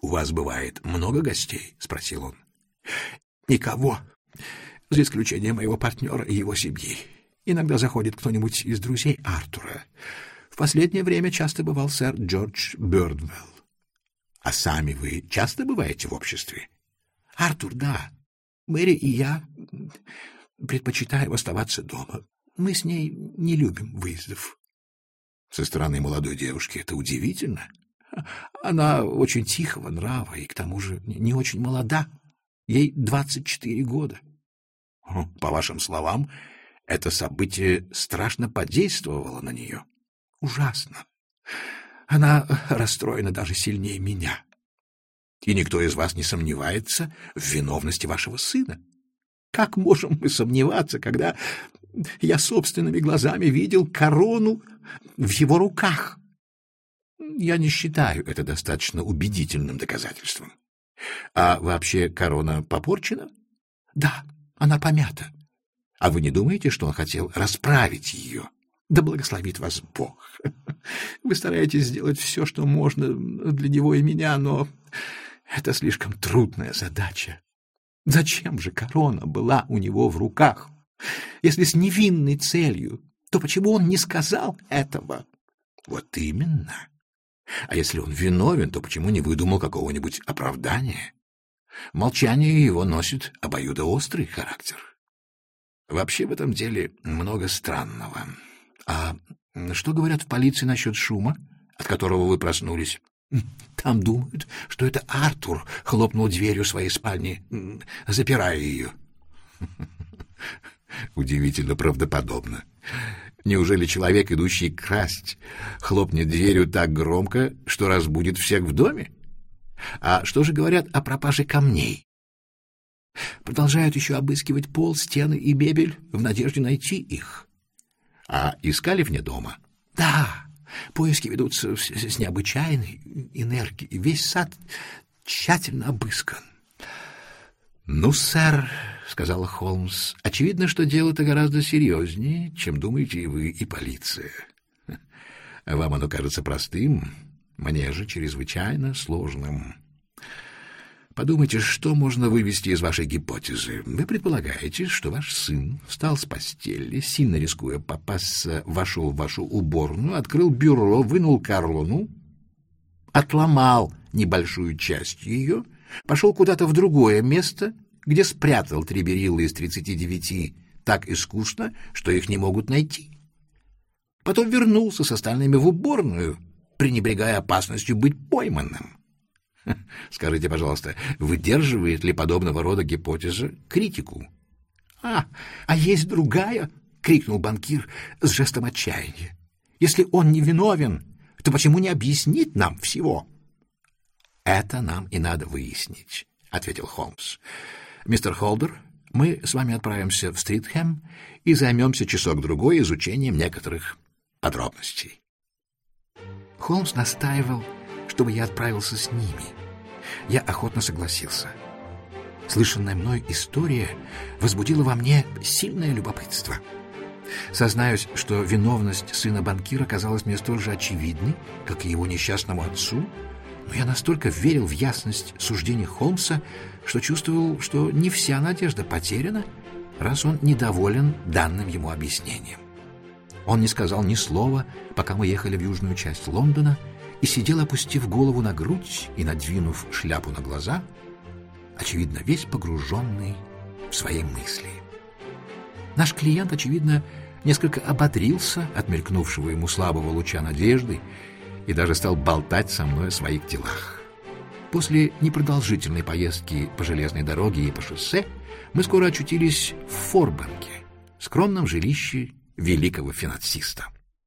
У вас бывает много гостей? — спросил он. — Никого, за исключением моего партнера и его семьи. Иногда заходит кто-нибудь из друзей Артура. В последнее время часто бывал сэр Джордж Бёрдвелл. — А сами вы часто бываете в обществе? — Артур, да. Мэри и я предпочитаем оставаться дома. Мы с ней не любим выездов. Со стороны молодой девушки это удивительно. Она очень тихого нрава и, к тому же, не очень молода. Ей 24 года. По вашим словам, это событие страшно подействовало на нее. Ужасно. Она расстроена даже сильнее меня. И никто из вас не сомневается в виновности вашего сына. Как можем мы сомневаться, когда я собственными глазами видел корону в его руках? Я не считаю это достаточно убедительным доказательством. А вообще корона попорчена? Да, она помята. А вы не думаете, что он хотел расправить ее? Да благословит вас Бог. Вы стараетесь сделать все, что можно для него и меня, но это слишком трудная задача. Зачем же корона была у него в руках? Если с невинной целью, то почему он не сказал этого? Вот именно. А если он виновен, то почему не выдумал какого-нибудь оправдания? Молчание его носит обоюдоострый характер. Вообще в этом деле много странного. А что говорят в полиции насчет шума, от которого вы проснулись? Там думают, что это Артур хлопнул дверью своей спальни, запирая ее. Удивительно правдоподобно. Неужели человек, идущий красть, хлопнет дверью так громко, что разбудит всех в доме? А что же говорят о пропаже камней? Продолжают еще обыскивать пол, стены и мебель в надежде найти их. А искали вне дома? Да, поиски ведутся с необычайной энергией. Весь сад тщательно обыскан. — Ну, сэр, — сказал Холмс, — очевидно, что дело-то гораздо серьезнее, чем думаете и вы, и полиция. Вам оно кажется простым, мне же чрезвычайно сложным. Подумайте, что можно вывести из вашей гипотезы. Вы предполагаете, что ваш сын встал с постели, сильно рискуя попасться, вошел в вашу уборную, открыл бюро, вынул корону, отломал небольшую часть ее, пошел куда-то в другое место, где спрятал 3 берилла из 39 так искусно, что их не могут найти. Потом вернулся с остальными в уборную, пренебрегая опасностью быть пойманным. Скажите, пожалуйста, выдерживает ли подобного рода гипотеза критику? — А есть другая, — крикнул банкир с жестом отчаяния. — Если он не виновен, то почему не объяснит нам всего? — Это нам и надо выяснить, — ответил Холмс. — Мистер Холдер, мы с вами отправимся в Стритхэм и займемся часок-другой изучением некоторых подробностей. Холмс настаивал, чтобы я отправился с ними. Я охотно согласился. Слышанная мной история возбудила во мне сильное любопытство. Сознаюсь, что виновность сына банкира казалась мне столь же очевидной, как и его несчастному отцу, но я настолько верил в ясность суждений Холмса, что чувствовал, что не вся надежда потеряна, раз он недоволен данным ему объяснением. Он не сказал ни слова, пока мы ехали в южную часть Лондона, и сидел, опустив голову на грудь и надвинув шляпу на глаза, очевидно, весь погруженный в свои мысли. Наш клиент, очевидно, несколько ободрился от мелькнувшего ему слабого луча надежды и даже стал болтать со мной о своих делах. После непродолжительной поездки по железной дороге и по шоссе мы скоро очутились в Форбанке, скромном жилище великого финансиста.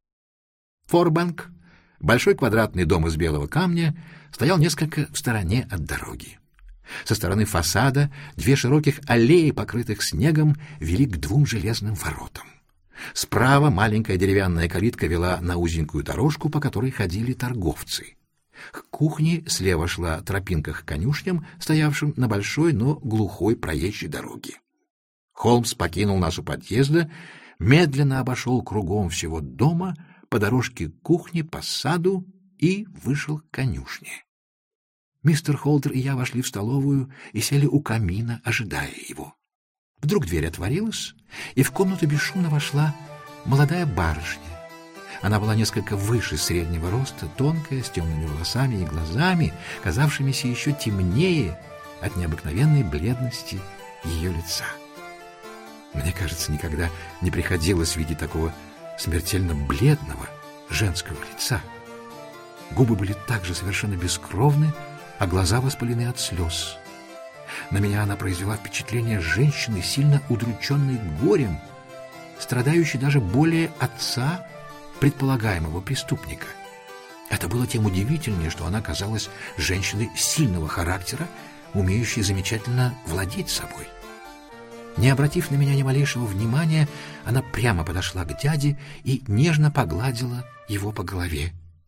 Форбанк, большой квадратный дом из белого камня, стоял несколько в стороне от дороги. Со стороны фасада 2 широких аллеи, покрытых снегом, вели к 2 железным воротам. Справа маленькая деревянная калитка вела на узенькую дорожку, по которой ходили торговцы. К кухне слева шла тропинка к конюшням, стоявшим на большой, но глухой проезжей дороге. Холмс покинул нас у подъезда, медленно обошел кругом всего дома, по дорожке к кухне, по саду и вышел к конюшне. Мистер Холдер и я вошли в столовую и сели у камина, ожидая его. Вдруг дверь отворилась, и в комнату бесшумно вошла молодая барышня. Она была несколько выше среднего роста, тонкая, с темными волосами и глазами, казавшимися еще темнее от необыкновенной бледности ее лица. Мне кажется, никогда не приходилось видеть такого смертельно бледного женского лица. Губы были также совершенно бескровны, а глаза воспалены от слез. На меня она произвела впечатление женщины, сильно удрученной горем, страдающей даже более отца предполагаемого преступника. Это было тем удивительнее, что она казалась женщиной сильного характера, умеющей замечательно владеть собой. Не обратив на меня ни малейшего внимания, она прямо подошла к дяде и нежно погладила его по голове.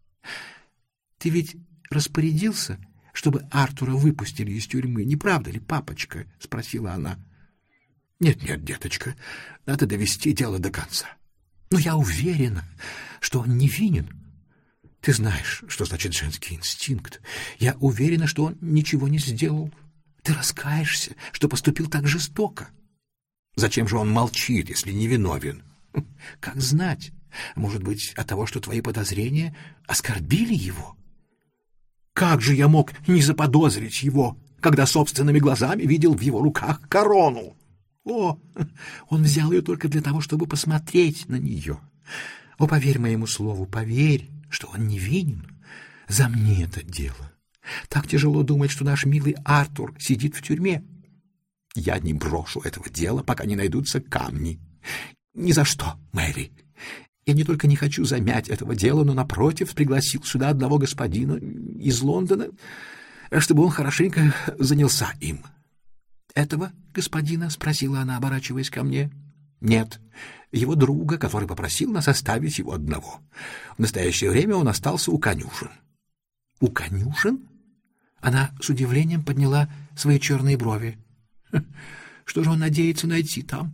«Ты ведь распорядился, чтобы Артура выпустили из тюрьмы, не правда ли, папочка?» — спросила она. «Нет, деточка, надо довести дело до конца. Но я уверена, что он невинен. Ты знаешь, что значит женский инстинкт. Я уверена, что он ничего не сделал. Ты раскаешься, что поступил так жестоко. Зачем же он молчит, если невиновен? Как знать? Может быть, от того, что твои подозрения оскорбили его? Как же я мог не заподозрить его, когда собственными глазами видел в его руках корону? О, он взял ее только для того, чтобы посмотреть на нее. О, поверь моему слову, поверь, что он невинен. Замни это дело. Так тяжело думать, что наш милый Артур сидит в тюрьме. Я не брошу этого дела, пока не найдутся камни. Ни за что, Мэри. Я не только не хочу замять этого дела, но, напротив, пригласил сюда одного господина из Лондона, чтобы он хорошенько занялся им. «Этого господина?» — спросила она, оборачиваясь ко мне. «Нет, его друга, который попросил нас оставить его одного. В настоящее время он остался у конюшен». «У конюшен?» Она с удивлением подняла свои черные брови. «Что же он надеется найти там?»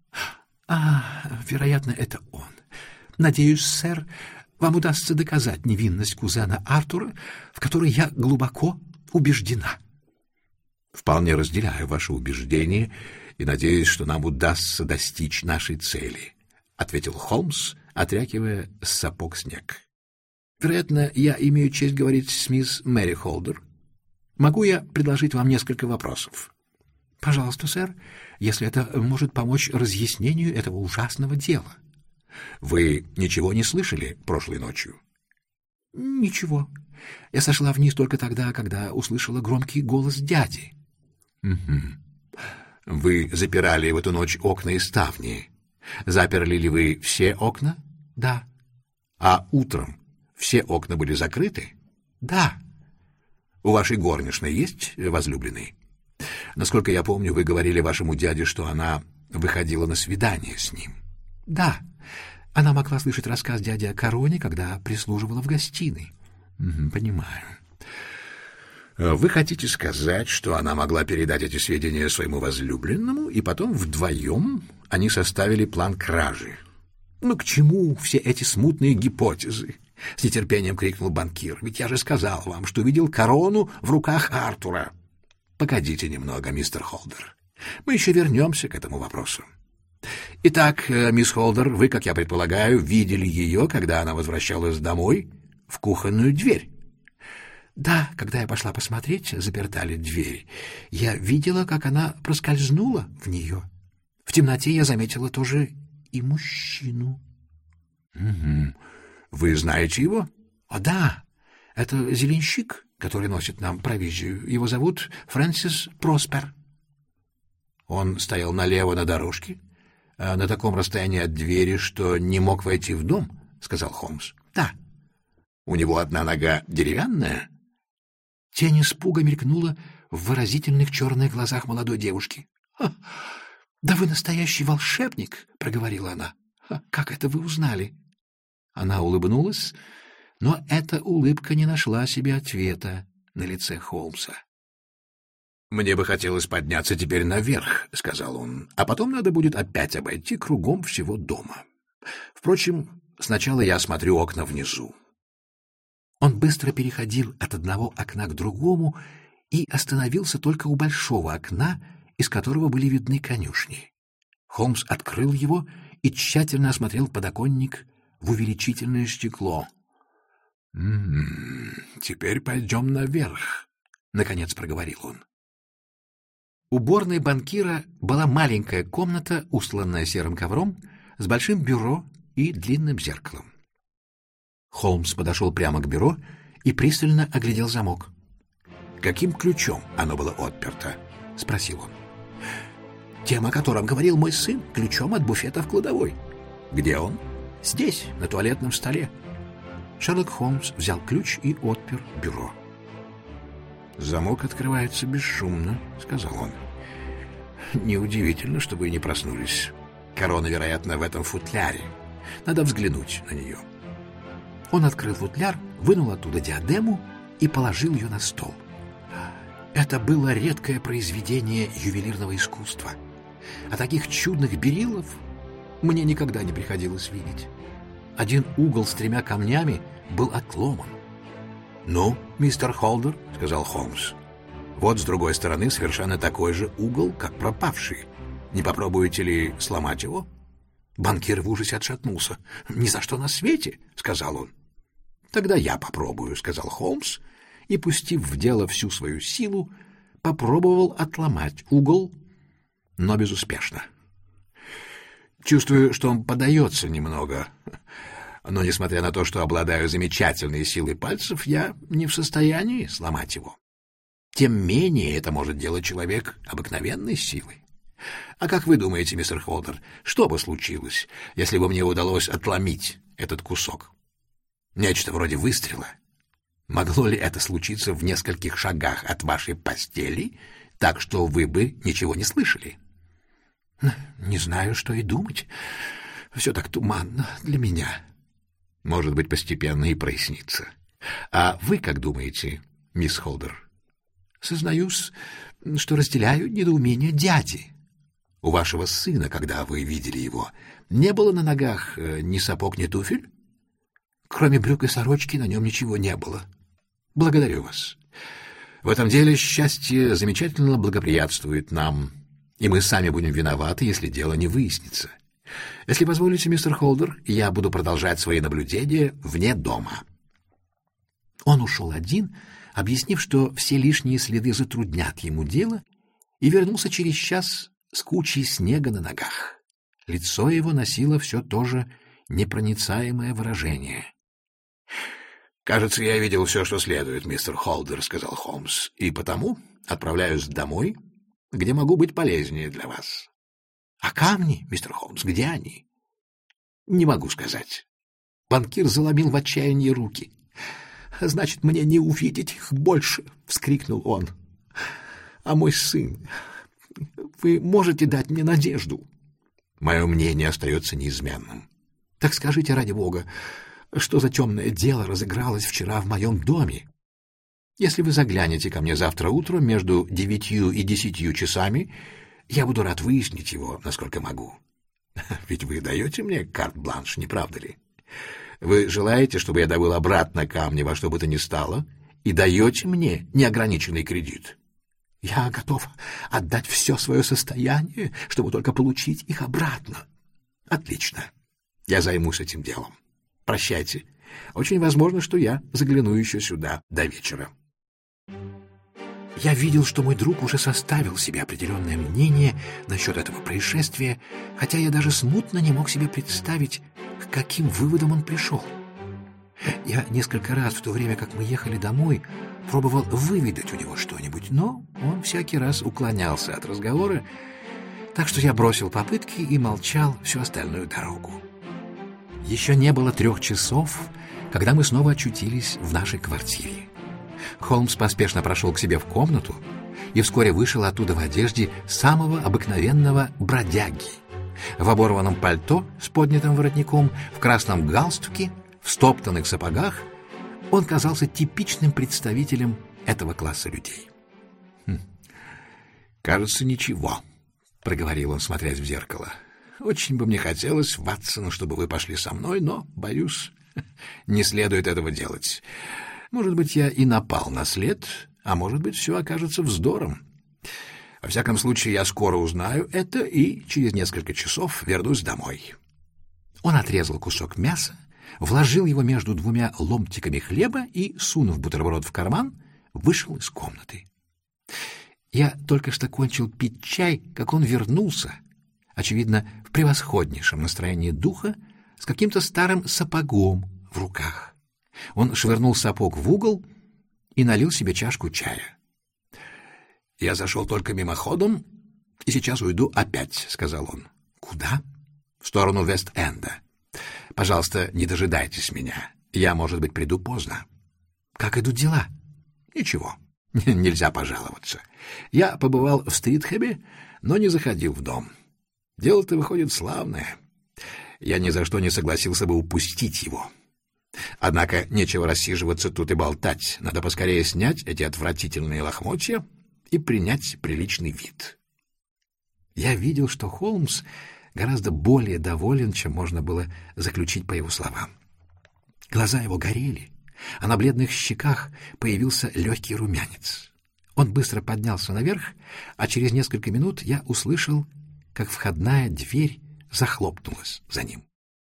Вероятно, это он. Надеюсь, сэр, вам удастся доказать невинность кузена Артура, в которой я глубоко убеждена». «Вполне разделяю ваше убеждение и надеюсь, что нам удастся достичь нашей цели», — ответил Холмс, отряхивая с сапог снег. «Вероятно, я имею честь говорить с мисс Мэри Холдер. Могу я предложить вам несколько вопросов?» «Пожалуйста, сэр, если это может помочь разъяснению этого ужасного дела». «Вы ничего не слышали прошлой ночью?» «Ничего. Я сошла вниз только тогда, когда услышала громкий голос дяди». «Угу. Вы запирали в эту ночь окна и ставни. Заперли ли вы все окна?» «Да». «А утром все окна были закрыты?» «Да». «У вашей горничной есть возлюбленный? Насколько я помню, вы говорили вашему дяде, что она выходила на свидание с ним». «Да. Она могла слышать рассказ дяди о короне, когда прислуживала в гостиной». «Понимаю. Вы хотите сказать, что она могла передать эти сведения своему возлюбленному, и потом вдвоем они составили план кражи?» «Ну, к чему все эти смутные гипотезы?» — с нетерпением крикнул банкир. «Ведь я же сказал вам, что видел корону в руках Артура». «Погодите немного, мистер Холдер. Мы еще вернемся к этому вопросу. Итак, мисс Холдер, вы, как я предполагаю, видели ее, когда она возвращалась домой, в кухонную дверь?» «Да, когда я пошла посмотреть, заперта ли дверь, я видела, как она проскользнула в нее. В темноте я заметила тоже и мужчину». «Угу. Вы знаете его?» «О, да. Это зеленщик, который носит нам провизию. Его зовут Фрэнсис Проспер». «Он стоял налево на дорожке, на таком расстоянии от двери, что не мог войти в дом?» — сказал Холмс. «Да». «У него одна нога деревянная?» Тень испуга мелькнула в выразительных черных глазах молодой девушки. «Да вы настоящий волшебник!» — проговорила она. «Как это вы узнали?» Она улыбнулась, но эта улыбка не нашла себе ответа на лице Холмса. «Мне бы хотелось подняться теперь наверх», — сказал он, «а потом надо будет опять обойти кругом всего дома. Впрочем, сначала я осмотрю окна внизу». Он быстро переходил от одного окна к другому и остановился только у большого окна, из которого были видны конюшни. Холмс открыл его и тщательно осмотрел подоконник в увеличительное стекло. «Теперь пойдем наверх», — наконец проговорил он. Уборной банкира была маленькая комната, устланная серым ковром, с большим бюро и длинным зеркалом. Холмс подошел прямо к бюро и пристально оглядел замок. «Каким ключом оно было отперто?» — спросил он. «Тем, о котором говорил мой сын, ключом от буфета в кладовой». «Где он?» «Здесь, на туалетном столе». Шерлок Холмс взял ключ и отпер бюро. «Замок открывается бесшумно», — сказал он. «Неудивительно, что вы не проснулись. Корона, вероятно, в этом футляре. Надо взглянуть на нее». Он открыл футляр, вынул оттуда диадему и положил ее на стол. Это было редкое произведение ювелирного искусства. А таких чудных бериллов мне никогда не приходилось видеть. Один угол с 3 камнями был отломан. «Ну, мистер Холдер», — сказал Холмс, — «вот с другой стороны совершенно такой же угол, как пропавший. Не попробуете ли сломать его?» Банкир в ужасе отшатнулся. «Ни за что на свете», — сказал он. «Тогда я попробую», — сказал Холмс, и, пустив в дело всю свою силу, попробовал отломать угол, но безуспешно. Чувствую, что он подается немного, но, несмотря на то, что обладаю замечательной силой пальцев, я не в состоянии сломать его. Тем менее это может делать человек обыкновенной силой. А как вы думаете, мистер Холдер, что бы случилось, если бы мне удалось отломить этот кусок? Нечто вроде выстрела. Могло ли это случиться в нескольких шагах от вашей постели, так что вы бы ничего не слышали? Не знаю, что и думать. Все так туманно для меня. Может быть, постепенно и прояснится. А вы как думаете, мисс Холдер? Сознаюсь, что разделяю недоумение дяди. У вашего сына, когда вы видели его, не было на ногах ни сапог, ни туфель? Кроме брюк и сорочки на нем ничего не было. Благодарю вас. В этом деле счастье замечательно благоприятствует нам, и мы сами будем виноваты, если дело не выяснится. Если позволите, мистер Холдер, я буду продолжать свои наблюдения вне дома». Он ушел один, объяснив, что все лишние следы затруднят ему дело, и вернулся через час с кучей снега на ногах. Лицо его носило все то же непроницаемое выражение. «Кажется, я видел все, что следует, мистер Холдер», — сказал Холмс, «и потому отправляюсь домой, где могу быть полезнее для вас». «А камни, мистер Холмс, где они?» «Не могу сказать». Банкир заломил в отчаянии руки. «Значит, мне не увидеть их больше!» — вскрикнул он. «А мой сын... Вы можете дать мне надежду?» «Мое мнение остается неизменным». «Так скажите, ради бога, что за темное дело разыгралось вчера в моем доме? Если вы заглянете ко мне завтра утром между 9 и 10 часами, я буду рад выяснить его, насколько могу. Ведь вы даете мне карт-бланш, не правда ли? Вы желаете, чтобы я добыл обратно камни во что бы то ни стало, и даете мне неограниченный кредит? Я готов отдать все свое состояние, чтобы только получить их обратно. Отлично. Я займусь этим делом. Прощайте. Очень возможно, что я загляну еще сюда до вечера». Я видел, что мой друг уже составил себе определенное мнение насчет этого происшествия, хотя я даже смутно не мог себе представить, к каким выводам он пришел. Я несколько раз в то время, как мы ехали домой, пробовал выведать у него что-нибудь, но он всякий раз уклонялся от разговора, так что я бросил попытки и молчал всю остальную дорогу. Еще не было 3 часов, когда мы снова очутились в нашей квартире. Холмс поспешно прошел к себе в комнату и вскоре вышел оттуда в одежде самого обыкновенного бродяги. В оборванном пальто с поднятым воротником, в красном галстуке, в стоптанных сапогах он казался типичным представителем этого класса людей. «Кажется, ничего», — проговорил он, смотрясь в зеркало. «Очень бы мне хотелось, Ватсон, чтобы вы пошли со мной, но, боюсь, не следует этого делать. Может быть, я и напал на след, а может быть, все окажется вздором. Во всяком случае, я скоро узнаю это и через несколько часов вернусь домой». Он отрезал кусок мяса, вложил его между двумя ломтиками хлеба и, сунув бутерброд в карман, вышел из комнаты. Я только что кончил пить чай, как он вернулся, очевидно, в превосходнейшем настроении духа, с каким-то старым сапогом в руках. Он швырнул сапог в угол и налил себе чашку чая. «Я зашел только мимоходом и сейчас уйду опять», — сказал он. «Куда?» «В сторону Вест-Энда. Пожалуйста, не дожидайтесь меня. Я, может быть, приду поздно». «Как идут дела?» «Ничего. Нельзя пожаловаться. Я побывал в Стритхэме, но не заходил в дом. Дело-то выходит славное. Я ни за что не согласился бы упустить его. Однако нечего рассиживаться тут и болтать. Надо поскорее снять эти отвратительные лохмотья и принять приличный вид». Я видел, что Холмс гораздо более доволен, чем можно было заключить по его словам. Глаза его горели, а на бледных щеках появился легкий румянец. Он быстро поднялся наверх, а через несколько минут я услышал, как входная дверь захлопнулась за ним.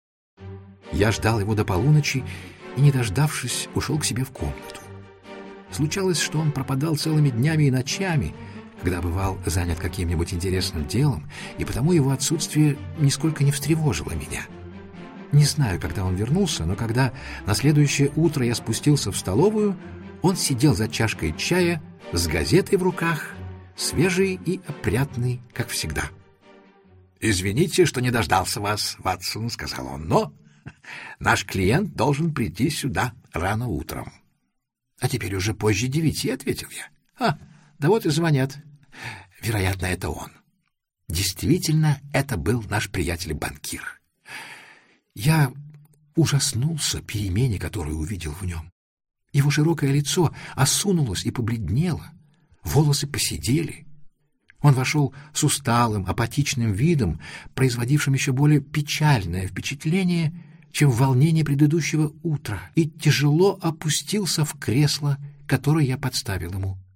Я ждал его до полуночи и, не дождавшись, ушел к себе в комнату. Случалось, что он пропадал целыми днями и ночами, когда бывал занят каким-нибудь интересным делом, и потому его отсутствие нисколько не встревожило меня. Не знаю, когда он вернулся, но когда на следующее утро я спустился в столовую, он сидел за чашкой чая с газетой в руках, свежий и опрятный, как всегда. «Извините, что не дождался вас, Ватсон», — сказал он, — «но наш клиент должен прийти сюда рано утром». «А теперь уже позже 9, — ответил я. Да вот и звонят. Вероятно, это он». Действительно, это был наш приятель-банкир. Я ужаснулся перемене, которую увидел в нем. Его широкое лицо осунулось и побледнело, волосы поседели. Он вошел с усталым, апатичным видом, производившим еще более печальное впечатление, чем волнение предыдущего утра, и тяжело опустился в кресло, которое я подставил ему.